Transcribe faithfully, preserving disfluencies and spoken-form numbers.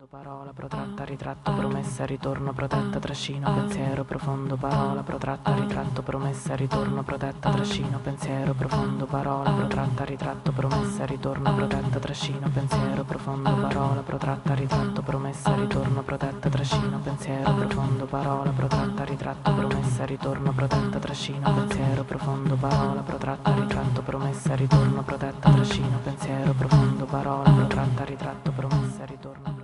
parola protratta, ritratto, promessa, ritorno, protetta, trascino, pensiero profondo, parola protratta, ritratto, promessa, ritorno, protetta, trascino, pensiero profondo, parola protratta, ritratto, promessa, ritorno, protetta, trascino, pensiero profondo, parola protratta, ritratto, promessa, ritorno, protetta, trascino, pensiero profondo, parola protratta, ritratto, promessa, ritorno, protetta, trascino, pensiero profondo, parola protratta, ritratto, promessa, ritorno, protetta, trascino, pensiero profondo, parola protratta, ritratto, promessa, ritorno.